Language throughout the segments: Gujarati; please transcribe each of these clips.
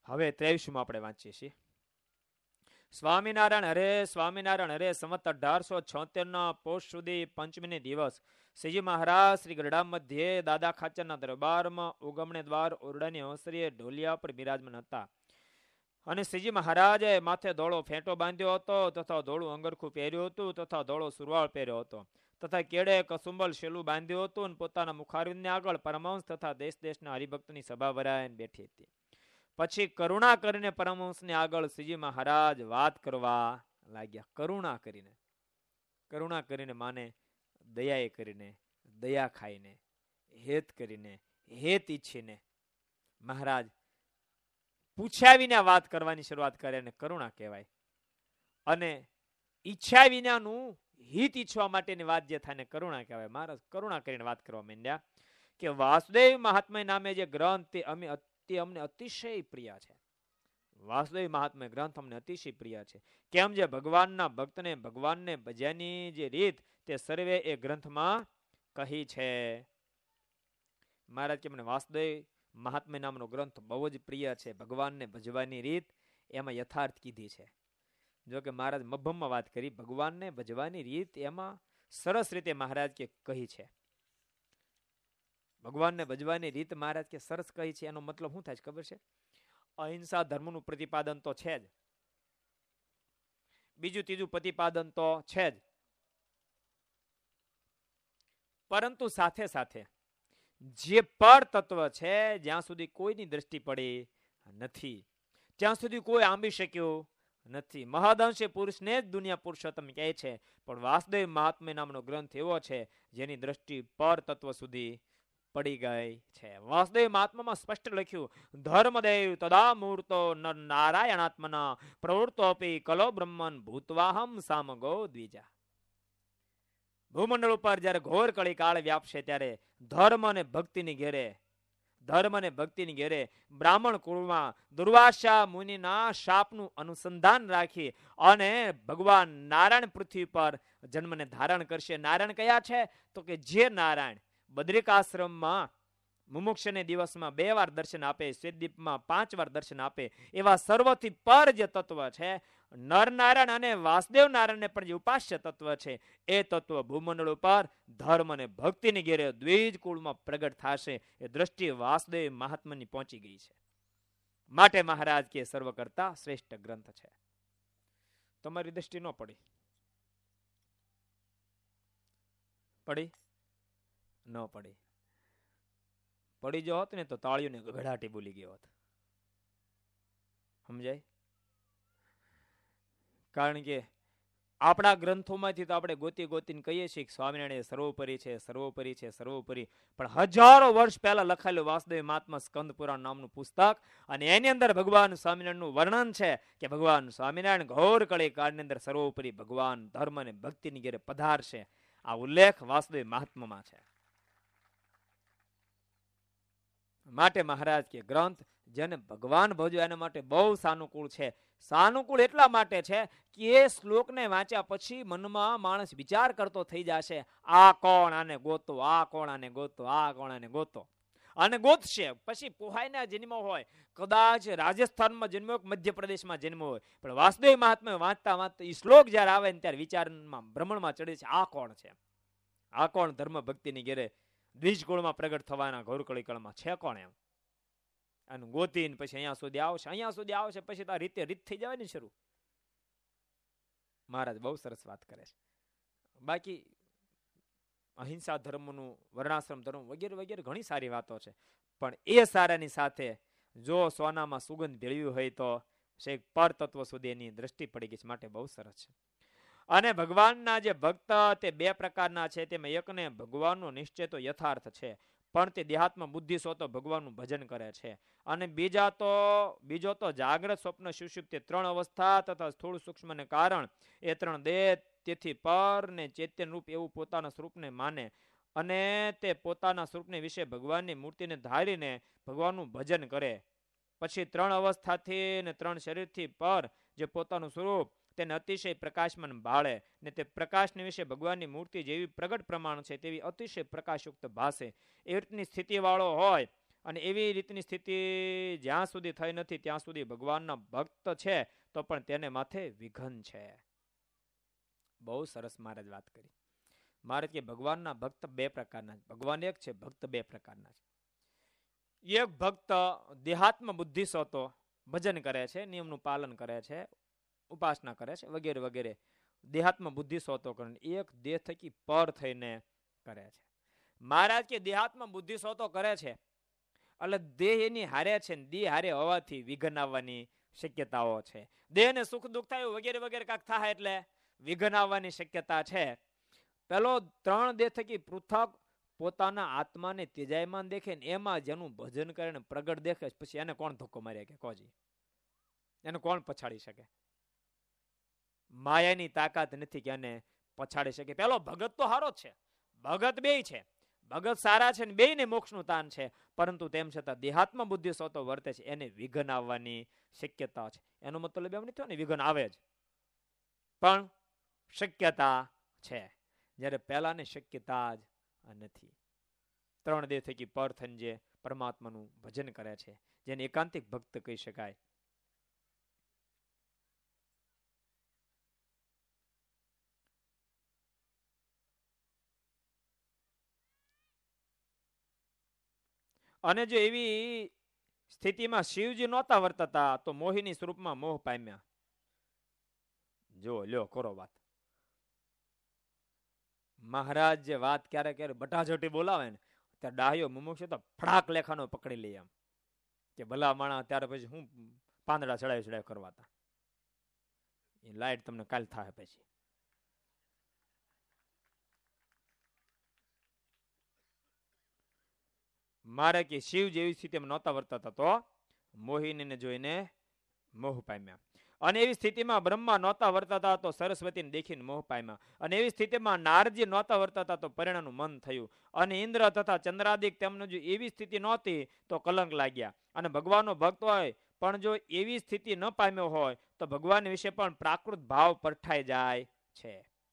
હવે 23 આપણે વાંચીએ છીએ. સ્વામિનારાયણ હરે સંવત 1876 પોષ સુધી પંચમીને દિવસ શ્રીજી મહારાજ શ્રી ગરડા મધ્યે દાદા ખાચરના દરબારમાં ઉગમણે દ્વાર ઓરડાની અવસરીએ ઢોલિયા પર બિરાજમાન હતા. અને શ્રીજી મહારાજે માથે ધોળો ફેંટો બાંધ્યો હતો તથા ધોળું અંગરખું પહેર્યું હતું તથા ધોળો સુરવાળ પહેર્યો હતો તથા કેડે કસુંબલ શેલું બાંધ્યું હતું અને પોતાના મુખારવિંદને આગળ પરમહંસ તથા દેશ દેશના હરિભક્તની સભા ભરાઈને બેઠી હતી. પછી કરુણા કરીને પરમહંસને આગળ શ્રીજી મહારાજ વાત કરવા લાગ્યા. કરુણા કરીને માને દયાએ કરીને, દયા ખાઈને, હેત કરીને, હેત ઈચ્છીને મહારાજ પૂછ્યા વિના વાત કરવાની શરૂઆત કરે ને કરુણા કહેવાય. અને ઈચ્છા વિનાનું હિત ઈચ્છવા માટેની વાત જે થાય ને કરુણા કહેવાય. મહારાજ કરુણા કરીને વાત કરવા માંડ્યા કે વાસુદેવ મહાત્મા નામે જે ગ્રંથ તે અમને અતિશય પ્રિય છે. વાસુદેવ મહાત્મા ગ્રંથ અમને અતિશય પ્રિય છે. કેમ જે ભગવાનના ભક્તને ભગવાનને ભજ્યાની જે રીત તે સર્વે એ ગ્રંથમાં કહી છે. મહારાજ કે મને વાસુદેવ મહાત્મા નામનો ગ્રંથ બહુ જ પ્રિય છે. ભગવાનને ભજવાની રીત એમાં યથાર્થ કીધી છે. જો કે મહારાજ મભમમાં વાત કરી, ભગવાનને ભજવાની રીત એમાં સરસ રીતે મહારાજ કે કહી છે. ભગવાનને ભજવાની રીત મહારાજ કે સરસ કહી છે. એનો મતલબ શું થાય છે ખબર છે? અહિંસા ધર્મનું પ્રતિપાદન તો છે જ, બીજું ત્રીજું પ્રતિપાદન તો છે જ, પરંતુ સાથે સાથે જે પર તત્વ છે જ્યાં સુધી કોઈની દ્રષ્ટિ પડી નથી ત્યાં સુધી કોઈ આંબી શક્યું નથી. મહદઅંશે પુરુષને જ દુનિયા પુરુષોત્તમ કહે છે, પણ વાસુદેવ મહાત્મા નામનો ગ્રંથ એવો છે જેની દ્રષ્ટિ પર તત્વ સુધી પડી ગઈ છે. વાસુદેવ મહાત્મામાં સ્પષ્ટ લખ્યું, ધર્મદેવ તદા મૂર્તો નારાયણાત્મના પ્રવૃત્તોપી કલો બ્રહ્મન ભૂતવાહમ સામગો દ્વિજા. ભૂમંડળ ઉપર જયારે ઘોર કળી કાળ વ્યાપશે ત્યારે ધર્મ અને ભક્તિની ઘેરે બ્રાહ્મણ કુળમાં દુર્વાસા મુનિના શાપનું અનુસંધાન રાખી અને ભગવાન નારાયણ પૃથ્વી પર જન્મને ધારણ કરશે. નારાયણ કયા છે? તો કે જે નારાયણ બદ્રિકાશ્રમમાં મુમુક્ષને દિવસમાં 2 વાર દર્શન આપે, શ્વેતદીપમાં 5 વાર દર્શન આપે, એવા સર્વથી પર જે તત્વ છે નરનારાયણ અને વાસુદેવ નારાયણને પણ જે ઉપાસ્ય તત્વ છે એ તત્વ ભૂમંડળ ઉપર ધર્મ અને ભક્તિની ઘેરે દ્વિજ કુળમાં પ્રગટ થશે. એ દ્રષ્ટિ વાસુદેવ મહાત્માની પહોંચી ગઈ છે. માટે મહારાજ કે સર્વ કરતા શ્રેષ્ઠ ગ્રંથ છે. તમારી દ્રષ્ટિ ન પડી ન પડી જો હોત ને તો તાળીઓને ગગડાટી બોલી ગયો હોત. સમજાય? કારણ કે આપણા ગ્રંથોમાંથી તો આપણે ગોતીને કહીએ છીએ કે સ્વામિનારાયણ સર્વોપરી છે, પણ હજારો વર્ષ પહેલા લખાયેલું વાસુદેવ મહાત્મા સ્કંદ પુરાણ નામનું પુસ્તક, અને એની અંદર ભગવાન સ્વામિનારાયણનું વર્ણન છે કે ભગવાન સ્વામિનારાયણ ઘોર કળી કાળની અંદર સર્વોપરી ભગવાન ધર્મ અને ભક્તિની ઘેરે પધારશે. આ ઉલ્લેખ વાસુદેવ મહાત્મામાં છે. માટે મહારાજ કે ગ્રંથ જેને ભગવાન ભજ્યો એના માટે બહુ સાનુકૂળ છે. સાનુકૂળ એટલા માટે છે કે એ શ્લોકને વાંચ્યા પછી મનમાં માણસ વિચાર કરતો થઈ જશે, આ કોણ આને ગોતો, આ કોણ આને ગોતો, આ કોણ આને ગોતો, અને ગોતશે. પછી પોહાયના જન્મ હોય, કદાચ રાજસ્થાનમાં જન્મ્યો, મધ્યપ્રદેશમાં જન્મ્યો હોય, પણ વાસુદેવ મહાત્મા વાંચતા એ શ્લોક જયારે આવે ને ત્યારે વિચારમાં ભ્રમણમાં ચડે છે, આ કોણ છે, આ કોણ ધર્મ ભક્તિની ઘેરે દ્વિજ કુળમાં પ્રગટ થવાના ઘોર કળી કાળમાં છે કોણ? એમ અને ગોતીને પછી અહીંયા સુધી આવશે પછી તો રીતે રીત થઈ જાય ને શરૂ. મહારાજ બહુ સરસ વાત કરે છે. બાકી અહિંસા ધર્મનું, વર્ણાશ્રમ ધર્મ વગેરે વગેરે ઘણી સારી વાતો છે, પણ એ સારાની સાથે જો સોનામાં સુગંધ ભેળવી હોય તો શેખ પર તત્વ સુધી એની દ્રષ્ટિ પડી ગઈ છે. માટે બહુ સરસ છે. અને ભગવાનના જે ભક્ત તે 2 પ્રકારના છે. તેમાં એકને ભગવાનનો નિશ્ચય તો યથાર્થ છે, પણ તે દેહાત્મ બુદ્ધિ તો ભગવાનનું ભજન કરે છે. અને બીજો તો જાગ્રત, સ્વપ્ન, સુષુપ્તિ 3 અવસ્થા તથા સ્થૂળ સૂક્ષ્મ ને કારણ એ 3 દેહ તેથી પર ને ચૈતન્ય રૂપ એવું પોતાના સ્વરૂપને માને અને તે પોતાના સ્વરૂપને વિશે ભગવાનની મૂર્તિને ધારીને ભગવાનનું ભજન કરે. પછી 3 અવસ્થાથી ને 3 શરીરથી પર જે પોતાનું સ્વરૂપ તેને અતિશય પ્રકાશમાન ભાળે ને તે પ્રકાશને વિશે ભગવાનની મૂર્તિ જેવી પ્રગટ પ્રમાણ છે તેવી અતિશય પ્રકાશયુક્ત ભાસે એ રીતની સ્થિતિ વાળો હોય અને એવી રીતની સ્થિતિ જ્યાં સુધી થઈ નથી ત્યાં સુધી ભગવાનના ભક્ત છે તો પણ તેને માથે વિઘન છે. બહુ સરસ મહારાજ વાત કરી. મહારાજ કે ભગવાનના ભક્ત બે પ્રકારના છે. ભગવાન એક છે, ભક્ત બે પ્રકારના છે. એક ભક્ત દેહાત્મ બુદ્ધિ સોતો ભજન કરે છે, નિયમનું પાલન કરે છે, ઉપાસના કરે છે વગેરે વગેરે, દેહાત્મ બુદ્ધિ સોતો કરે. એક દેહ થકી પર થઈને કરે છે. મહારાજ કે દેહાત્મ બુદ્ધિ સોતો કરે છે એટલે દેહ એની હારે છે, દેહ હારે હોવાથી વિઘન આવવાની શક્યતાઓ છે. દેહને સુખ દુઃખ થાય વગેરે વગેરે કાંક થાય એટલે વિઘન આવવાની શક્યતા છે. પેલો 3 દેહ થકી પૃથક પોતાના આત્માને તેજાયમાન દેખે ને એમાં જેનું ભજન કરે ને પ્રગટ દેખે, પછી એને કોણ ધક્કો મારે કે કોજી? એને કોણ પછાડી શકે? માયાની તાકાત નથી કે એને પછાડી શકે. પેલો ભગત તો હારો જ છે, ભગત બેય છે, ભગત સારા છે ને બેયને મોક્ષનું તાન છે, પરંતુ તેમ છતાં દેહાત્મ બુદ્ધિ સોતો વર્તે છે એને વિઘન આવવાની શક્યતા છે. એનો મતલબ એમ નથી થયો ને વિઘન આવે જ, પણ શક્યતા છે, જ્યારે પહેલાની શક્યતા જ નથી. 3 દેહ થકી પર થઈને જે પરમાત્માનું ભજન કરે છે, જેને એકાંતિક ભક્ત કહી શકાય. અને જો એવી સ્થિતિમાં શિવજી નહોતા વર્તતા તો મોહિની સ્વરૂપમાં મોહ પામ્યા. જો લ્યો કરો વાત. મહારાજ જે વાત ક્યારે ક્યારે બટાજટી બોલાવે ને ત્યારે ડાહ્યો મુમુક્ષ તો ફડાક લેખાનો પકડી લે એમ કે ભલા માણા. ત્યારે પછી હું પાંદડા ચડાવી કરવા હતા. એ લાઈટ તમને કાલ થાય પછી. મારે કે શિવ જેવી સ્થિતિમાં નહોતા વર્તતા તો મોહિનીને જોઈને મોહ પામ્યા. અને એવી સ્થિતિમાં બ્રહ્મા નહોતા વર્તતા તો સરસ્વતીને દેખીને મોહ પામ્યા. અને એવી સ્થિતિમાં નારજી નહોતા વર્તતા તો પરિણાનું મન થયું. અને ઇન્દ્ર તથા ચંદ્રાદિક તેમને જો એવી સ્થિતિ નહોતી તો કલંક લાગ્યા. અને ભગવાનનો ભક્ત હોય પણ જો એવી સ્થિતિ ન પામ્યો હોય તો ભગવાન વિશે પણ પ્રાકૃત ભાવ પરઠાઈ જાય છે.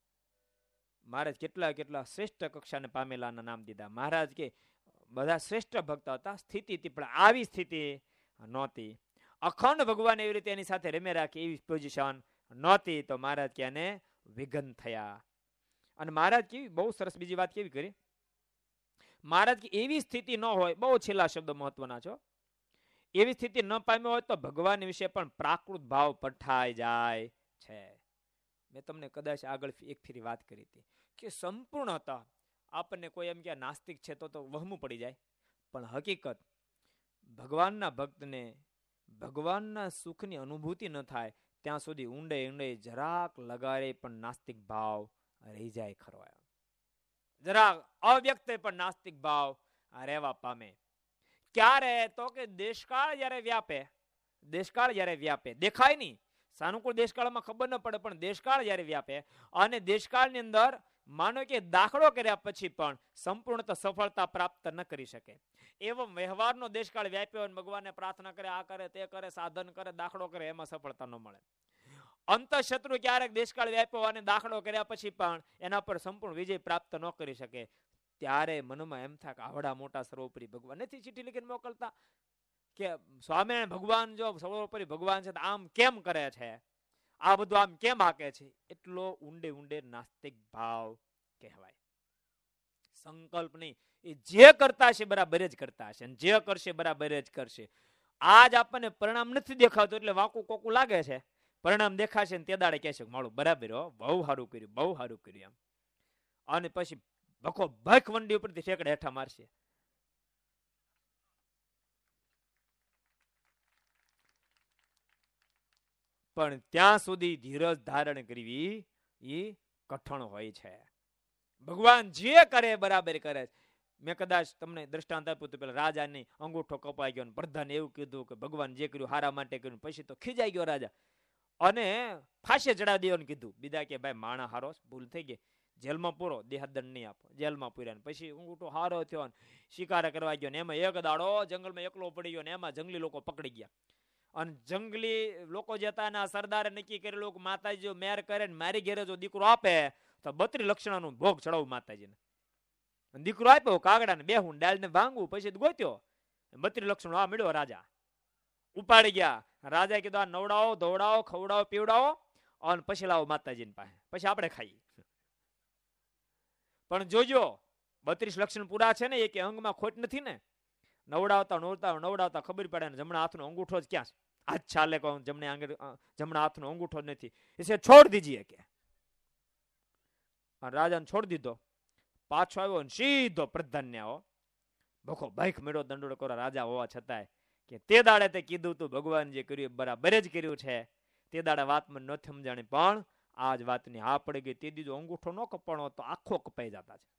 મહારાજ કેટલા કેટલા શ્રેષ્ઠ કક્ષાને પામેલાના નામ દીધા. મહારાજ કે બધા શ્રેષ્ઠ ભક્ત હતા, સ્થિતિ હતી પણ આવી સ્થિતિ નહોતી. અખંડ ભગવાન એવી રીતે એની સાથે રમે રાખી એવી પોઝિશન નહોતી તો મહારાજ કે એને વિઘન થયા. અને મહારાજ કેવી બહુ સરસ બીજી વાત કેવી કરી. મહારાજ કે એવી સ્થિતિ ન હોય, બહુ છેલ્લા શબ્દો મહત્વના છો, એવી સ્થિતિ ન પામ્યો હોય તો ભગવાન વિશે પણ પ્રાકૃત ભાવ પઠાઈ જાય છે. મેં તમને કદાચ આગળ એક ફેરી વાત કરી હતી કે સંપૂર્ણતા આપણને કોઈ એમ કે નાસ્તિક છે તો વહમું પડી જાય, પણ હકીકત ભગવાનના ભક્તને ભગવાનના સુખની અનુભૂતિ ન થાય ત્યાં સુધી ઊંડે ઊંડે જરાક લગાડે પણ નાસ્તિક ભાવ રહી જાય ખરો. જરાક અવ્યક્ત પણ નાસ્તિક ભાવ રહેવા પામે. ક્યારે તો કે દેશકાળ જ્યારે વ્યાપે, દેશકાળ જ્યારે વ્યાપે દેખાય નહીં, સાનુકૂળ દેશકાળમાં ખબર ન પડે, પણ દેશકાળ જ્યારે વ્યાપે અને દેશકાળની અંદર માનો કે દાખલો કર્યા પછી પણ સંપૂર્ણ સફળતા પ્રાપ્ત ન કરી શકે એવો વ્યવહારનો દેશકાળ વ્યાપ્યો અને ભગવાનને પ્રાર્થના કરે, આ કરે તે કરે, સાધન કરે, દાખલો કરે, એમાં સફળતા ન મળે. અંતઃશત્રુ ક્યારેક દેશકાળ વ્યાપ્યો અને દાખલો કર્યા પછી પણ એના પર સંપૂર્ણ વિજય પ્રાપ્ત ન કરી શકે ત્યારે મનમાં એમ થાય કે આવડા મોટા સર્વોપરી ભગવાન નથી ચિઠ્ઠી લખીને મોકલતા કે સ્વામિનારાયણ ભગવાન જો સર્વોપરી ભગવાન છે તો આમ કેમ કરે છે, આ બધું આમ કેમ હાકે છે. એટલો ઊંડે ઊંડે નાસ્તિક ભાવ કહેવાય. સંકલ્પ નહીં, એ જે કરતા છે બરાબર જ કરતા હશે, જે કરશે બરાબર જ કરશે. આજ આપણને પરિણામ નથી દેખાતું એટલે વાંકું કોકું લાગે છે, પરિણામ દેખાશે ને તે દાડે કહેશે મારું બરાબર હો, બહુ સારું કર્યું, બહુ સારું કર્યું એમ. અને પછી ભખો ભખ વંડી ઉપરથી ઠેકડે હેઠા મારશે. પણ ત્યાં સુધી ધીરજ ધારણ કરવી એ કઠણ હોય છે. ભગવાન જે કરે બરાબર કરે. મેં કદાચ તમને દ્રષ્ટાંત આપ્યું હતું, પેલા રાજાની અંગૂઠો કપાઈ ગયો, પ્રધાને એવું કીધું કે ભગવાન જે કર્યું હારા માટે કર્યું. પછી તો ખીજાઈ ગયો રાજા અને ફાંસે ચડાવી દેવાનું કીધું. બીજા કે ભાઈ માણા હારો, ભૂલ થઈ ગઈ, જેલમાં પૂરો, દેહાદંડ નહીં આપો. જેલમાં પૂર્યા પછી અંગૂઠો હારો થયો, શિકાર કરવા ગયો ને એમાં એક દાડો જંગલમાં એકલો પડી ગયો ને એમાં જંગલી લોકો પકડી ગયા. અને જંગલી લોકો જતા ના સરદારે નક્કી કરેલું કે માતાજી મેર કરે ને મારી ઘેરે જો દીકરો આપે તો 32 લક્ષણાનું ભોગ ચડાવું માતાજીને. દીકરો આપ્યો, કાગડાને બેહું ડાળ ને ભાંગવું, પછી ગોત્યો 32 લક્ષણો આ મળ્યો રાજા ઉપાડી ગયા. રાજાએ કીધું આ નવડાવો, ધોવડાવો, ખવડાવો, પીવડાવો અને પછી લાવો માતાજીની પાસે, પછી આપણે ખાઈએ. પણ જોજો 32 લક્ષણ પૂરા છે ને, એક અંગમાં ખોટ નથી ને. નવડાવતા ખબર પડે ને જમણા હાથનો અંગૂઠો જ ક્યાં છે, આજ ચાલે કહું જમણા હાથનો અંગૂઠો જ નથી, એ છોડ દીજીએ કે. રાજાને છોડી દીધો, પાછો આવ્યો ને સીધો પ્રધાન્ય આવો ભખો બાઈક મેળો દંડોળ કરો રાજા હોવા છતાંય કે તે દાડે તે કીધું તું ભગવાન જે કર્યું બરાબર જ કર્યું છે. તે દાડે વાત મને નથી સમજાણી, પણ આજ વાતની હા પડી ગઈ. તે દીધો અંગૂઠો ન કપાણો તો આખો કપાઈ જતા છે.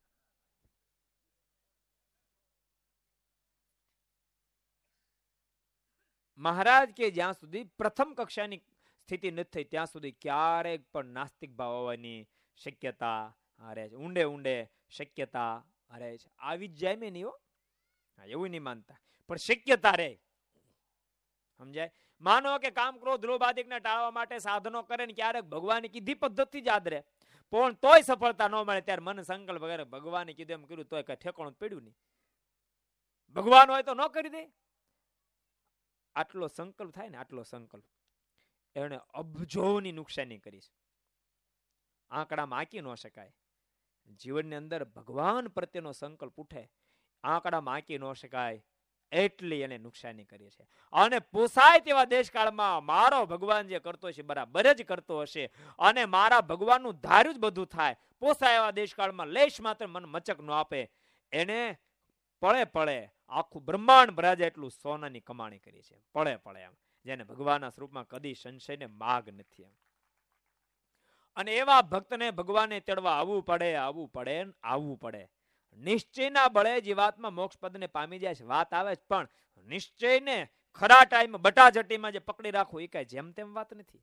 મહારાજ કે જ્યાં સુધી પ્રથમ કક્ષાની સ્થિતિ નથી થઈ ત્યાં સુધી ક્યારેક પણ નાસ્તિક ભાવ હોવાની શક્યતા રહે છે. ઊંડે શક્યતા રહે છે. આવી જ જાય નહીં હો, એવું નહીં માનતા, પણ શક્યતા રહે. સમજાય? માનો કે કામ ક્રોધ લોભ આદિકને ટાળવા માટે સાધનો કરે ને ક્યારેક ભગવાને કીધી પદ્ધતિ જ યાદ રહે, પણ તોય સફળતા ન મળે ત્યારે મન સંકલ્પ વગેરે ભગવાને કીધું એમ કર્યું તોય કઈ ઠેકાણું પડ્યું નહીં. ભગવાન હોય તો ન કરી દે. આટલો સંકલ્પ થાય ને, આટલો સંકલ્પ એને અબજોની નુકસાની કરી છે. આંકડામાં આંકી ન શકાય. જીવનની અંદર ભગવાન પ્રત્યેનો સંકલ્પ ઉઠે, આંકડામાં આંકી ન શકાય એટલી એને નુકસાની કરી છે. અને પોસાય તેવા દેશકાળમાં મારો ભગવાન જે કરતો છે બરાબર જ કરતો હશે, અને મારા ભગવાનનું ધાર્યું જ બધું થાય. પોસાય એવા દેશકાળમાં લેશ માત્ર મન મચક ન આપે, એને પળે આખું બ્રહ્માંડ ભરાજે એટલું સોનાની કમાણી કરી છે. પળે એમ, જેને ભગવાનના સ્વરૂપમાં કદી સંશયને માગ નથી એમ. અને એવા ભક્તને ભગવાને તેડવા આવવું પડે. નિશ્ચયના બળે જીવાત્મા મોક્ષ પદને પામી જાય છે. વાત આવે છે, પણ નિશ્ચયને ખરા ટાઈમ બટાજટીમાં જે પકડી રાખવું એ કઈ જેમ તેમ વાત નથી.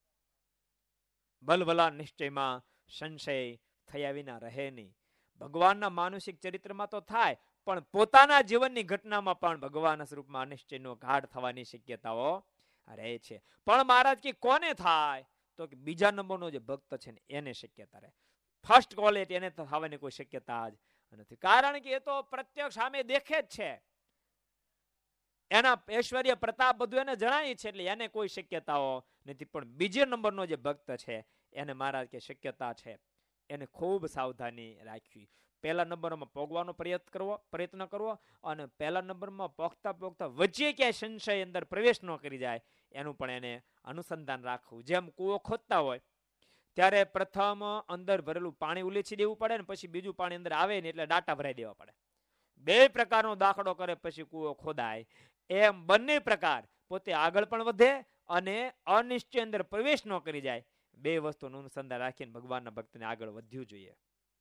બલબલા નિશ્ચયમાં સંશય થયા વિના રહે નહીં. ભગવાનના માનુષિક ચરિત્રમાં તો થાય, પણ પોતાના જીવનની ઘટનામાં પણ ભગવાનના સ્વરૂપમાં અનિશ્ચયનો ઘાટ થવાની શક્યતાઓ રહે છે. પણ મહારાજ કે કોને થાય? તો કે બીજા નંબરનો જે ભક્ત છે ને એને શક્યતા રહે. ફર્સ્ટ ક્વોલિટી એને થવાની કોઈ શક્યતા જ નથી, કારણ કે એ તો પ્રત્યક્ષ સામે દેખે જ છે. એના ઐશ્વર્ય પ્રતાપ બધું એને જણાય છે, એટલે એને કોઈ શક્યતાઓ નથી. પણ બીજા નંબરનો જે ભક્ત છે એને મહારાજ કે શક્યતા છે. એને ખૂબ સાવધાની રાખવી. પહેલા નંબરમાં પોગવાનો પ્રયત્ન કરવો, અને પહેલા નંબરમાં પોખતા વચ્ચે ક્યાંય સંશય અંદર પ્રવેશ ન કરી જાય એનું પણ એને અનુસંધાન રાખવું. જેમ કૂવો ખોદતા હોય ત્યારે પ્રથમ અંદર ભરેલું પાણી ઉલેચી દેવું પડે ને પછી બીજું પાણી અંદર આવે ને એટલે ડાટા ભરાઈ દેવા પડે. બે પ્રકારનો દાખલો કરે પછી કૂવો ખોદાય. એમ બંને પ્રકાર પોતે આગળ પણ વધે અને અનિશ્ચય અંદર પ્રવેશ ન કરી જાય. બે વસ્તુનું અનુસંધાન રાખીને ભગવાનના ભક્તને આગળ વધ્યું જોઈએ.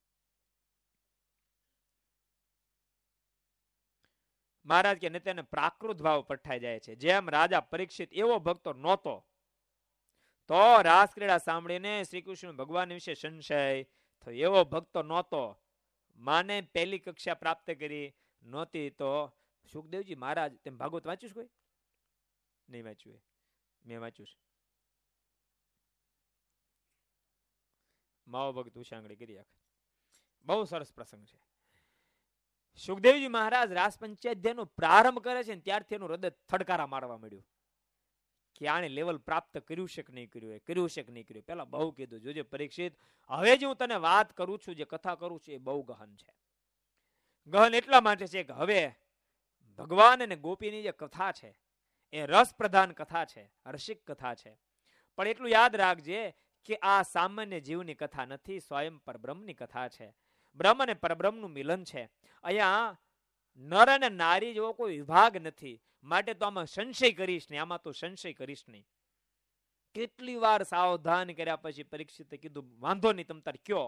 મહારાજ કે તેને પ્રાકૃત ભાવ પઠાઈ જાય છે. જેમ રાજા પરીક્ષિત એવો ભક્તો નહોતો, તો રાસ ક્રીડા સાંભળીને શ્રી કૃષ્ણ ભગવાન વિશે સંશય થયો. એવો ભક્તો નહોતો, માને પહેલી કક્ષા પ્રાપ્ત કરી નહોતી. તો સુખદેવજી મહારાજ, તેમ ભાગવત વાંચ્યું છે કોઈ? નહીં વાંચ્યું? મેં વાંચ્યું છે. માવો ભક્ત ઉષાંગળી કરી આખે, બહુ સરસ પ્રસંગ છે. સુખદેવજી મહારાજ રાસ પંચાધ્યાયનો પ્રારંભ કરે છે ને ત્યારથી એનું હૃદય થડકારા મારવા મળ્યું કે આને લેવલ પ્રાપ્ત કર્યું છે કે નહીં કર્યું. પેલા બહુ કીધું, જોજે પરીક્ષિત, હવે જે હું તને વાત કરું છું, જે કથા કરું છું, એ બહુ ગહન છે. ગહન એટલા માટે છે કે હવે ભગવાન અને ગોપીની જે કથા છે એ રસ પ્રધાન કથા છે, રસિક કથા છે. પણ એટલું યાદ રાખજે કે આ સામાન્ય જીવની કથા નથી, સ્વયં પરબ્રહ્મની કથા છે. બ્રહ્મ અને પરબ્રહ્મનું મિલન છે. અહીંયા નર અને નારી જેવો કોઈ વિભાગ નથી, માટે તો આમાં સંશય કરીશ નહીં, આમાં તો સંશય કરીશ નહીં. કેટલી વાર સાવધાન કર્યા પછી પરીક્ષિતે કીધું વાંધો નહીં, તમ તાર કયો.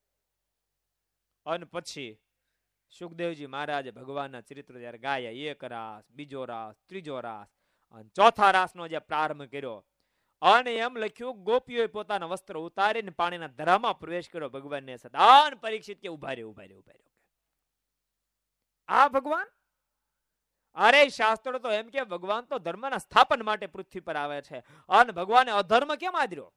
અને પછી સુખદેવજી મહારાજે ભગવાનના ચરિત્ર જયારે ગાયા, એક રાસ, બીજો રાસ, ત્રીજો રાસ, અને ચોથા રાસનો જે પ્રારંભ કર્યો, અને એમ લખ્યું ગોપીઓએ પોતાના વસ્ત્ર ઉતારીને પાણીના ધરામાં પ્રવેશ કર્યો ભગવાનને સદાન. પરીક્ષિત કે ઉભા રહ્યો. આ ભગવાન? અરે શાસ્ત્રો તો એમ કે ભગવાન તો ધર્મના સ્થાપન માટે પૃથ્વી પર આવે છે, અને ભગવાને અધર્મ કેમ આદર્યો?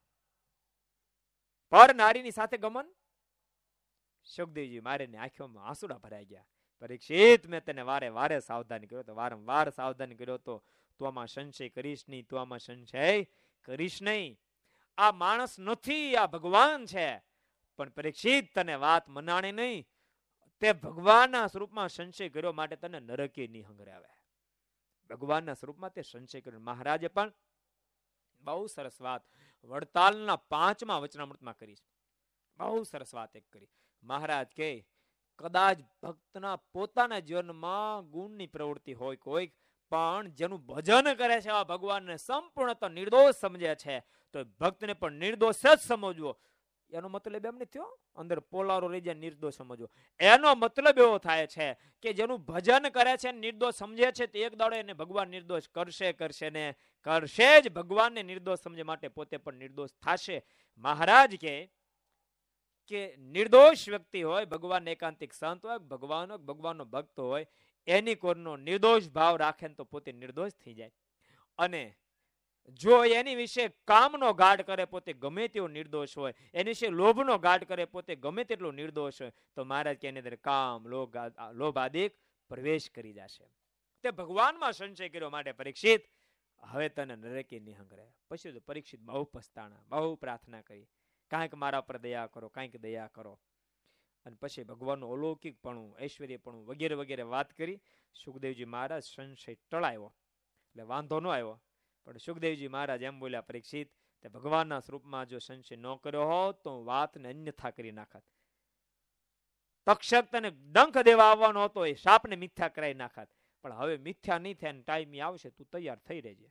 પર નારીની સાથે ગમન. સુખદેવજી મારે આંખોમાં આંસુડા ભરાઈ ગયા. પરીક્ષિત, મેં તને વારે વારે સાવધાન કર્યો તો, વારંવાર સાવધાન કર્યો તો, તું આમાં સંશય કરીશ નહીં, તું આમાં સંશય કરીશ નહીં. આ માણસ નથી, આ ભગવાન છે. પણ પરીક્ષિત, તને વાત મનાણી નહીં. તે ભગવાનના સ્વરૂપમાં સંશય કર્યો માટે તને નરકે નહીં હંગરાવે. ભગવાનના સ્વરૂપમાં તે સંશય કર્યો. મહારાજે પણ બહુ સરસ વાત વડતાલના 5મા વચનામૃતમાં કરી છે. બહુ સરસ વાત એક કરી. મહારાજ કહે, કદાચ ભક્તના પોતાના જીવનમાં ગુણની પ્રવૃત્તિ હોય કોઈ, પણ જેનું ભજન કરે છે આ ભગવાનને સંપૂર્ણ નિર્દોષ સમજે છે, તો ભક્તને પણ નિર્દોષ જ સમજવો. એનો મતલબ એમ નથી અંદર પોલારો રહી જાય નિર્દોષ સમજવો. એનો મતલબ એવો થાય છે કે જેનું ભજન કરે છે નિર્દોષ સમજે છે, તે એક દાડો એને ભગવાન નિર્દોષ કરશે ને કરશે જ. ભગવાનને નિર્દોષ સમજે માટે પોતે પણ નિર્દોષ થશે. મહારાજ કે નિર્દોષ વ્યક્તિ હોય, ભગવાન એકાંતિક સંત હોય, ભગવાનનો ભક્ત હોય, એની કોરનો નિર્દોષ ભાવ રાખે તો પોતે નિર્દોષ થઈ જાય. અને જો એની વિશે કામનો ગાઢ કરે, પોતે ગમે તેવો નિર્દોષ હોય, એની વિશે લોભનો ગાઢ કરે, પોતે ગમે તેટલો નિર્દોષ હોય, તો મહારાજ કે એની અંદર કામ, લોભ આદિ પ્રવેશ કરી જશે. તે ભગવાનમાં સંશય કર્યો માટે પરીક્ષિત, હવે તને નરકે નિહંગ રહે. પછી તો પરીક્ષિત બહુ પસ્તાણા, બહુ પ્રાર્થના કરી, કાંઈક મારા પર દયા કરો, કાંઈક દયા કરો. અને પછી ભગવાનનું અલૌકિકપણું, ઐશ્વર્યપણું વગેરે વગેરે વાત કરી. સુખદેવજી મહારાજ સંશય ટળાયો, એટલે વાંધો ન આવ્યો. પણ સુખદેવજી મહારાજ એમ બોલ્યા, પરીક્ષિત, તે ભગવાનના સ્વરૂપમાં જો સંશય ન કર્યો હોત તો વાતને અન્યથા કરી નાખત. તક્ષક તને ડંખ દેવા આવવાનો હતો, એ શાપને મિથ્યા કરાવી નાખત. પણ હવે મિથ્યા નહીં થાય, ટાઈમ આવશે, તું તૈયાર થઈ રહેજે.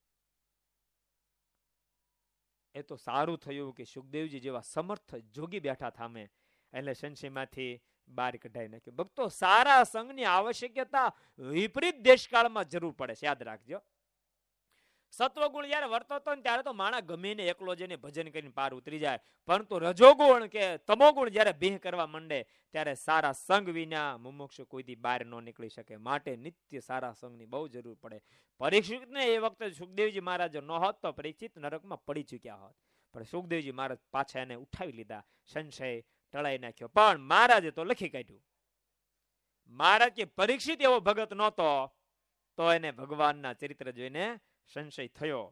એ તો સારું થયું કે સુખદેવજી જેવા સમર્થ જોગી બેઠા થામે, એટલે સંશયમાંથી બહાર કઢાઈ નાખ્યો. ભક્તો, સારા સંઘની આવશ્યકતા વિપરીત દેશકાળમાં જરૂર પડે છે, યાદ રાખજો. સત્વગુણ જયારે વર્તતો ને ત્યારે તો માણસ ગમે ને એકલો જઈને ભજન કરીને પાર ઉતરી જાય. પરંતુ રજોગુણ કે તમોગુણ જયારે બેહ કરવા માંડે ત્યારે સારા સંઘ વિના મુમુક્ષુ કોઈથી બહાર ન નીકળી શકે. માટે નિત્ય સારા સંઘની બહુ જરૂર પડે. પરીક્ષિતને એ વખતે સુખદેવજી મહારાજ ન હોત તો પરીક્ષિત નરકમાં પડી ચૂક્યા હોત. પણ સુખદેવજી મહારાજ પાછા એને ઉઠાવી લીધા, સંશય ટળાઈ નાખ્યો. પણ મહારાજે તો લખી કાઢ્યું. મહારાજ કે પરીક્ષિત એવો ભગત નહોતો, તો એને ભગવાનના ચરિત્ર જોઈને સંશય થયો.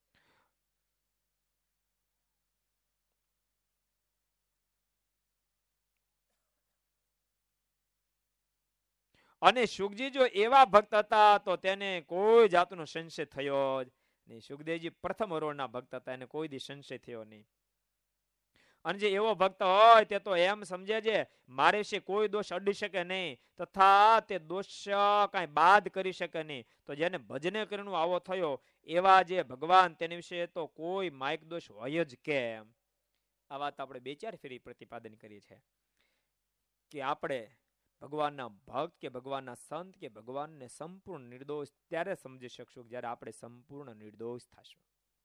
અને સુખજી જો એવા ભક્ત હતા તો તેને કોઈ જાતનો સંશય થયો જ નહીં. સુખદેવજી પ્રથમ હરોળના ભક્ત હતા, એને કોઈ દી સંશય થયો નહીં. અને જે એવો ભક્ત હોય તે તો એમ સમજે છે મારે વિશે કોઈ દોષ અડી શકે નહીં, તથા તે દોષ કઈ બાદ કરી શકે નહીં. તો જેને ભજને કરીને આવો થયો, એવા જે ભગવાન તેની વિશે તો કોઈ માયક દોષ હોય જ કેમ. આ વાત આપણે 2-4 ફેરી પ્રતિપાદન કરી છે કે આપણે ભગવાનના ભક્ત કે ભગવાનના સંત કે ભગવાનને સંપૂર્ણ નિર્દોષ ત્યારે સમજી શકશું જ્યારે આપણે સંપૂર્ણ નિર્દોષ થશું.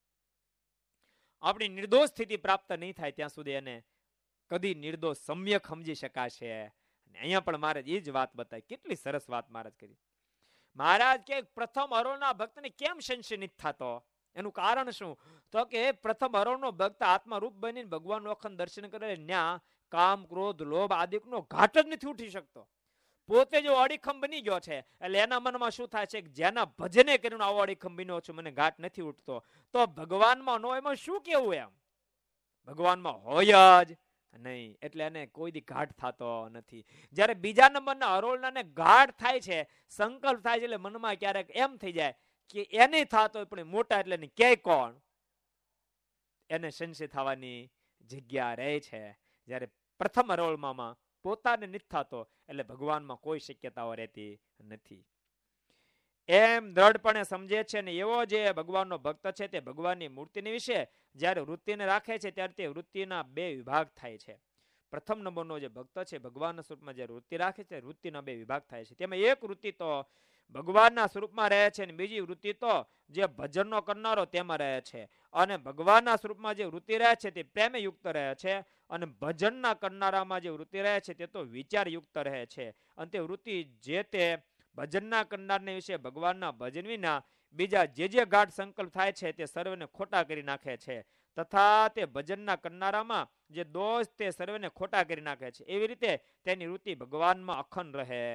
આપણી નિર્દોષ સ્થિતિ પ્રાપ્ત નહીં થાય ત્યાં સુધી એને કદી નિર્દોષ સમ્યક સમજી શકાશે. અહીંયા પણ મહારાજ એ જ વાત બતાવી. કેટલી સરસ વાત મહારાજ કરી. મહારાજ કે પ્રથમ હરોળના ભક્તને કેમ સંશય નથી થતો, એનું કારણ શું? તો કે પ્રથમ હરોળનો ભક્ત આત્મારૂપ બનીને ભગવાનનું અખંડ દર્શન કરે, ન્યા કામ, ક્રોધ, લોભ આદિનો ઘાટ જ નથી ઉઠી શકતો. પોતે જો અડીખમ બની ગયો છે, એટલે એના મનમાં શું થાય છે કે જેના ભજને કરીને આવો અડીખમ બન્યો છું, મને ઘાટ નથી ઉઠતો, તો ભગવાનમાં નો એમાં શું કેવું? એમ ભગવાનમાં હોય જ નહીં, એટલે એને કોઈ દી ઘાટ થતો નથી. જયારે બીજા નંબરના હરોળના ઘાટ થાય છે, સંકલ્પ થાય છે, એટલે મનમાં ક્યારેક એમ થઈ જાય કે એને થતો પણ મોટા એટલે કે કોણ, એને સંશય થવાની જગ્યા રહે છે. જયારે પ્રથમ હરોળમાં પોતાને નથી થતો, એટલે ભગવાનમાં કોઈ શક્યતાઓ રહેતી નથી. એમ દ્રઢપણે સમજે છે ને એવો જે ભગવાનનો ભક્ત છે તે ભગવાનની મૂર્તિની વિશે જ્યારે વૃત્તિને રાખે છે ત્યારે તે વૃત્તિના 2 વિભાગ થાય છે. પ્રથમ નંબરનો જે ભક્ત છે ભગવાનના સ્વરૂપમાં જ્યારે વૃત્તિ રાખે છે, વૃત્તિના 2 વિભાગ થાય છે. તેમાં એક વૃત્તિ તો ભગવાનના સ્વરૂપમાં રહે છે, અને બીજી વૃત્તિ તો જે ભજનનો કરનારો તેમાં રહે છે. અને ભગવાનના સ્વરૂપમાં જે વૃત્તિ રહે છે તે પ્રેમે યુક્ત રહે છે, અને ભજનના કરનારામાં જે વૃત્તિ રહે છે તે તો વિચાર યુક્ત રહે છે. અને તે વૃત્તિ જે તે ભજનના કરનારને વિશે ભગવાનના ભજન વિના બીજા જે ગાઢ સંકલ્પ થાય છે તે સર્વને ખોટા કરી નાખે છે, તથા તે ભજનના કરનારામાં જે દોષ તે સર્વને ખોટા કરી નાખે છે. એવી રીતે તેની વૃત્તિ ભગવાનમાં અખંડ રહે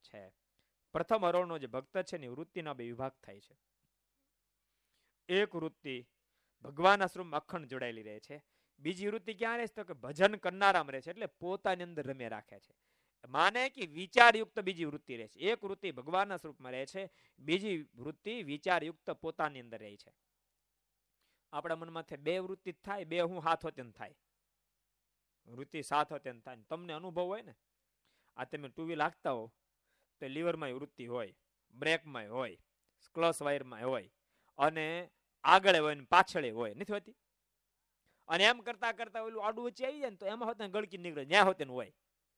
છે. પ્રથમ હરોળનો જે ભક્ત છે ને વૃત્તિના બે વિભાગ થાય છે. એક વૃત્તિ ભગવાનના સ્વરૂપમાં અખંડ જોડાયેલી રહે છે. બીજી વૃત્તિ ક્યાં રહે છે? તો કે ભજન કરનારામ રહે છે, એટલે પોતાની અંદર રમે રાખે છે. માને કે વિચારયુક્ત બીજી વૃત્તિ રહે છે. એક વૃત્તિ ભગવાનના સ્વરૂપમાં રહે છે, બીજી વૃત્તિ વિચારયુક્ત પોતાની અંદર રહે છે. આપણા મનમાં બે વૃત્તિ થાય, બે હું હાથ હોતે થાય, વૃત્તિ સાથ હોતે થાય. તમને અનુભવ હોય ને, આ તમે ટુ વ્હીલ હાંકતા હો તો લીવરમાં વૃત્તિ હોય, બ્રેકમાં હોય, ક્લચ વાયરમાં હોય, અને આગળ હોય ને પાછળ હોય, નથી હોતી? અને એમ કરતા કરતા ઓલું આડું વચ્ચે આવી જાય ને તો એમાં હોતે ગળકી નીકળે, ન્યા હોતે હોય.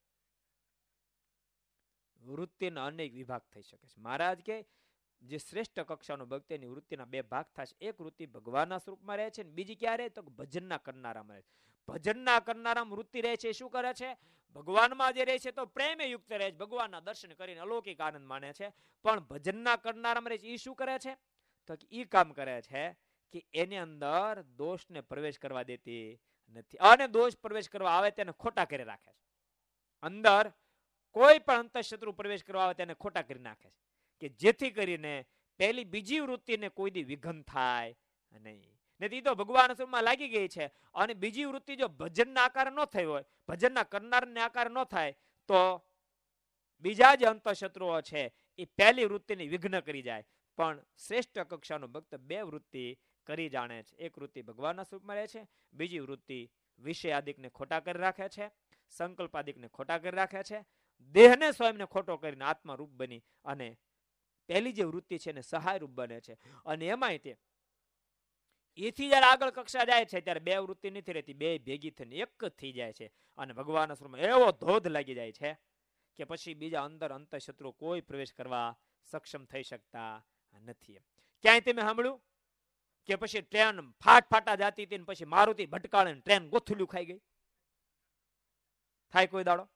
વૃત્તિના અનેક વિભાગ થઈ શકે છે. મહારાજ કે જે શ્રેષ્ઠ કક્ષાનો ભક્ત એની વૃત્તિના બે ભાગ થાય છે. એક વૃત્તિ ભગવાનના સ્વરૂપમાં રહે છે, ને બીજી ક્યાં રહે? તો ભજનના કરનારામાં રહે છે. ભજનના કરનારામાં વૃત્તિ રહે છે, શું કરે છે? ભગવાનમાં જે રહે છે તો પ્રેમે યુક્ત રહે છે, ભગવાનના દર્શન કરીને અલૌકિક આનંદ માને છે. પણ ભજનના કરનારામાં રહે છે, એ શું કરે છે? તો એ કામ કરે છે કે એની અંદર દોષને પ્રવેશ કરવા દેતી નથી, અને દોષ પ્રવેશ કરવા આવે તેને ખોટા કરી રાખે છે. અંદર કોઈ પણ અંતઃશત્રુ પ્રવેશ કરવા આવે તેને ખોટા કરી નાખે છે, કે જેથી કરીને પહેલી બીજી વૃત્તિને કોઈ દી વિઘન થાય નહીં. નથી તો ભગવાન સ્વરૂપમાં લાગી ગઈ છે, અને બીજી વૃત્તિ જો ભજનના આકાર ન થઈ હોય, ભજનના કરનારને આકાર ન થાય, તો બીજા જે અંતઃશત્રુઓ છે એ પહેલી વૃત્તિને વિઘ્ન કરી જાય. પણ શ્રેષ્ઠ કક્ષાનો ભક્ત બે વૃત્તિ કરી જાણે છે. એક વૃત્તિ ભગવાનના સ્વરૂપમાં રહે છે, બીજી વૃત્તિ વિષય આદિકને ખોટા કરી રાખે છે, સંકલ્પ આદિકને ખોટા કરી રાખે છે, દેહને સ્વયંને ખોટો કરીને આત્મા રૂપ બની અને પહેલી જે વૃત્તિ છે એને સહાય રૂપ બને છે. અને એમાંય તે એથી જયારે આગળ કક્ષા જાય છે ત્યારે બે વૃત્તિ નથી રહેતી, બે ભેગી થઈને એક જ થઈ જાય છે. અને ભગવાનના સ્વરૂપમાં એવો ધોધ લાગી જાય છે કે પછી બીજા અંદર અંતઃશત્રુ કોઈ પ્રવેશ કરવા સક્ષમ થઈ શકતા નથી. ક્યાંય તમે સાંભળ્યું કે પછી ટ્રેન ફાટા જાતી હતી પછી મારુતિ ભટકાળે ટ્રેન ગોથુલ્યું ખાઈ ગઈ? થાય કોઈ દાડો?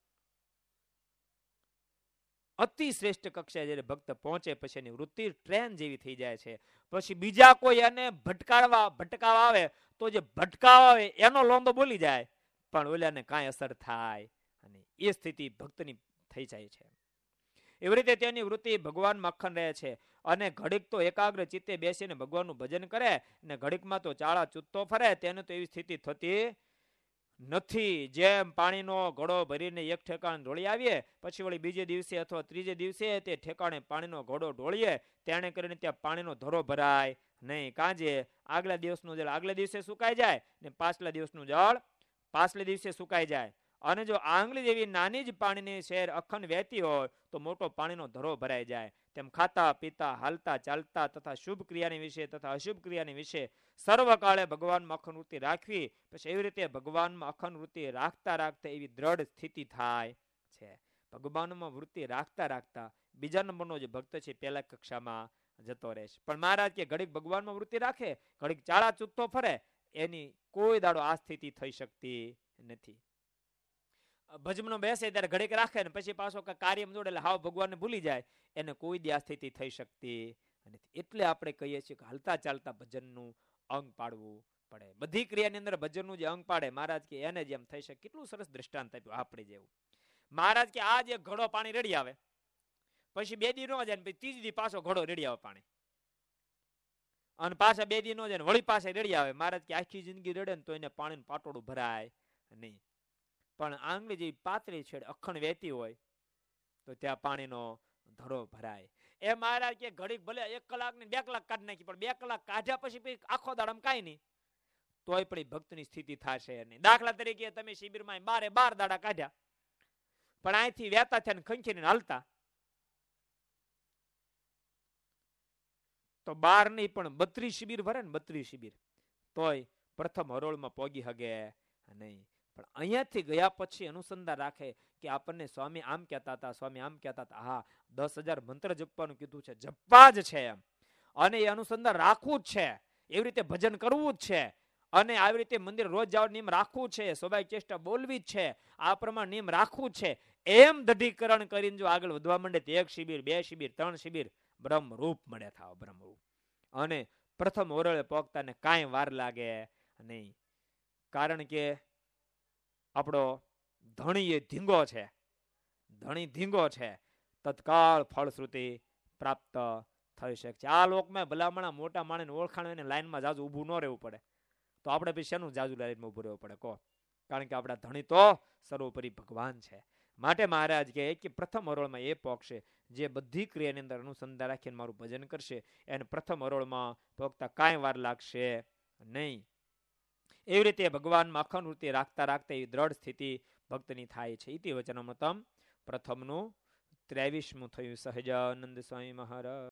અતિ શ્રેષ્ઠ કક્ષાએ જયારે ભક્ત પહોંચે પછી એની વૃત્તિ ટ્રેન જેવી થઈ જાય છે. પછી બીજા કોઈ એને ભટકાવા આવે તો જે ભટકાવા આવે એનો લોંદો બોલી જાય, પણ ઓલાને કાંઈ અસર થાય અને એ સ્થિતિ ભક્તની થઈ જાય છે. એવી રીતે તેની વૃત્તિ ભગવાનમાં અખંડ રહે છે. અને ઘડીક તો એકાગ્ર ચિત્તે બેસીને ભગવાનનું ભજન કરે ને ઘડીકમાં તો ચાળા ચૂતતો ફરે, તેને તો એવી સ્થિતિ થતી નથી. જેમ પાણીનો ઘડો ભરીને એક ઠેકાણે ઢોળી આવીએ, પછી વળી બીજે દિવસે અથવા ત્રીજે દિવસે તે ઠેકાણે પાણીનો ઘડો ઢોળીએ, તેને કરીને ત્યાં પાણીનો ધરો ભરાય નહીં. કાંજે આગલા દિવસનું જળ આગલા દિવસે સુકાઈ જાય ને પાછલા દિવસનું જળ પાછલે દિવસે સુકાઈ જાય. અને જો આંગળી જેવી નાની જ પાણીની શેર અખંડ વહેતી હોય તો મોટો પાણીનો ધરો ભરાઈ જાય. તેમ ખાતા પીતા હાલતા ચાલતા તથા શુભ ક્રિયાની વિશે તથા અશુભ ક્રિયાની વિશે સર્વકાળે ભગવાનમાં અખંડ વૃત્તિ રાખવી. પછી એવી રીતે ભગવાનમાં અખંડ વૃત્તિ રાખતા રાખતા એવી દ્રઢ સ્થિતિ થાય છે. ભગવાનમાં વૃત્તિ રાખતા રાખતા બીજા નંબરનો જે ભક્ત છે પહેલા કક્ષામાં જતો રહેશે. પણ મહારાજ કે ઘડીક ભગવાનમાં વૃત્તિ રાખે, ઘડીક ચાળા ચૂતતો ફરે, એની કોઈ દાડો આ સ્થિતિ થઈ શકતી નથી. ભજમનો બેસે ત્યારે ઘડીક રાખે ને પછી પાછો કાર્યમાં જોડે એટલે હાવ ભગવાનને ભૂલી જાય, એને કોઈ દી આ સ્થિતિ થઈ શકતી નથી. એટલે આપણે કહીએ છીએ કે હાલતા ચાલતા ભજનનું અંગ પાડવું પડે. બધી ક્રિયાની અંદર ભજનનું જે અંગ પાડે મહારાજ કે એને જેમ થઈ શકે. કેટલું સરસ દ્રષ્ટાંત આપ્યું આપણે જેવું. મહારાજ કે આ જે ઘડો પાણી રેડી આવે પછી બે દી નો જાય ને ત્રીજી દી પાછો ઘડો રેડી આવે પાણી, અને પાછા બે દી નો જાય વળી પાછા રેડી આવે. મહારાજ કે આખી જિંદગી રેડે ને તો એને પાણીનું પાટોડું ભરાય નહીં. પણ આંગળી જેવી પાતળી છેડ અખંડ વહેતી હોય તો ત્યાં પાણીનો ધરો ભરાય. એ મહારાજ કે ઘડીક ભલે 1 કલાક ને 2 કલાક કાઢી નાખી, પણ 2 કલાક કાઢ્યા પછી આખો દાડમ કાંઈ નહીં તોય પણ ભક્તની સ્થિતિ થશે નહીં. દાખલા તરીકે તમે શિબિરમાં 12 દાડા કાઢ્યા, પણ અહીંથી વહેતા થયા ખંખીને હાલતા તો 12 નહીં પણ 32 શિબિર ભરે ને, 32 શિબિર તોય પ્રથમ હરોળમાં પોગી હગે નહીં. પણ અહીંયાથી ગયા પછી અનુસંધાન રાખે કે આપણને સ્વામી આમ કહેતા હતા, સ્વામી આમ કહેતા હતા, હા 10,000 મંત્ર જપવાનું કીધું છે, જપવા જ છે એમ, અને એ અનુસંધાન રાખવું જ છે. એવી રીતે ભજન કરવું જ છે, અને આવી રીતે મંદિર રોજ જવાનો નિયમ રાખવું છે, સ્વાભાવિક ચેષ્ટા બોલવી જ છે, આ પ્રમાણે નિયમ રાખવું જ છે. એમ દઢીકરણ કરીને જો આગળ વધવા માંડે તો 1 શિબિર 2 શિબિર 3 શિબિર બ્રહ્મરૂપ મળે થાવ, બ્રહ્મરૂપ. અને પ્રથમ ઓરળે પોગતાને કાંઈ વાર લાગે નહીં, કારણ કે આપણો ધણી એ ધીંગો છે, ધણી ધીંગો છે. તત્કાળ ફળશ્રુતિ પ્રાપ્ત થઈ શકે છે. આ લોકમાં ભલામણા મોટા માણસને ઓળખાણ હોય ને લાઈનમાં જાજુ ઊભું ન રહેવું પડે, તો આપણે પછી શેનું જાજુ લાઈનમાં ઊભું રહેવું પડે કહો? કારણ કે આપણા ધણી તો સર્વોપરી ભગવાન છે. માટે મહારાજ કહે કે પ્રથમ હરોળમાં એ પોકશે જે બધી ક્રિયાની અંદર અનુસંધાન રાખીને મારું ભજન કરશે, એને પ્રથમ હરોળમાં પોકતા કાંઈ વાર લાગશે નહીં. એવી રીતે ભગવાનમાં અખંડ વૃત્તિ રાખતા રાખતા એવી દ્રઢ સ્થિતિ ભક્તની થાય છે. ઇતિ વચનામૃતમ પ્રથમનું 23મું થયું. સહજાનંદ સ્વામી મહારાજ.